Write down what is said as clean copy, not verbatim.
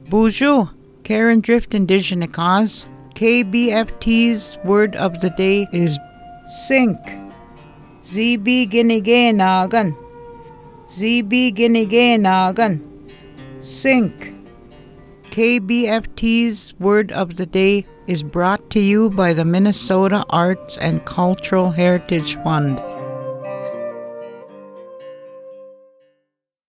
Bonjour, Karen Drift Indigenikas. KBFT's word of the day is sink. ZB Giniganagan. ZB Giniganagan. Sink. KBFT's word of the day is brought to you by the Minnesota Arts and Cultural Heritage Fund.